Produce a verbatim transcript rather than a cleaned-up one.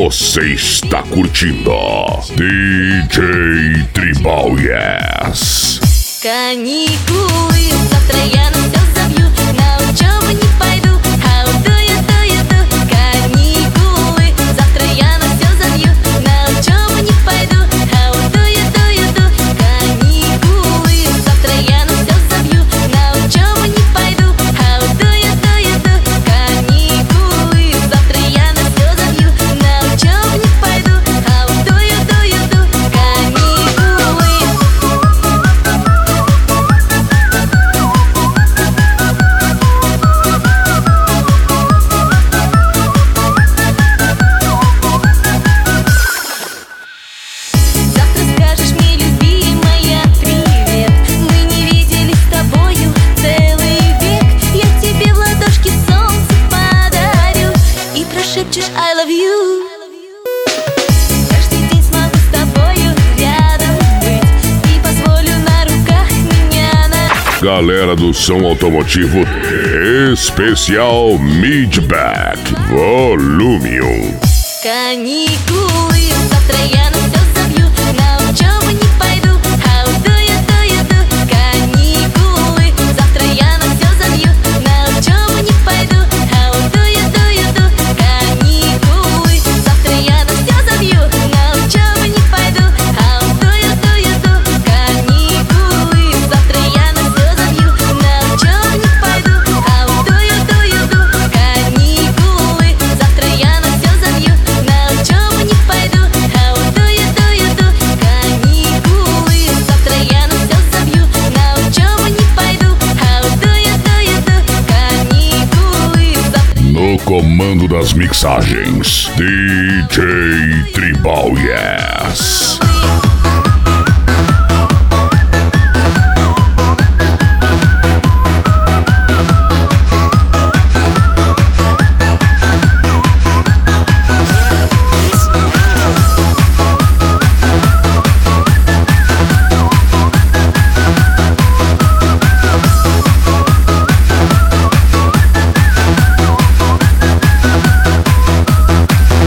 Você está curtindo D J Tribal Yes. Каникулы, завтра я на все забью, на учебу не пойду. How do you, do you do? Каникулы, завтра я на все забью, на учебу не пойду. How do you, do you do? Каникулы, завтра я на все забью, на учебу не пойду. How do you, do you do? Каникулы, завтра я на все забью, на учебу не пойду. How do you, do you do? Каникулы. I love you. Каждый день смогу с тобою рядом быть и позволю на руках меня на... Galera do som automotivo especial Midback Volume um. Каникулы, завтра я на все забью, на учебу не пойду. How do you, do you do? Каникулы, завтра я на все забью, на учебу не пойду. How do you, do you do? Каникулы, завтра я на все забью, на учебу не пойду. How do you, do you do? Каникулы, завтра я на все забью, на учебу не пойду. How do you, do you do? Каникулы, завтра я на все забью, на учебу не пойду. How do you, do you do? Каникулы, завтра я на все забью, на учебу не пойду. How do you, do you do? Каникулы, завтра... No comando das mixagens, D J Tribal Yes.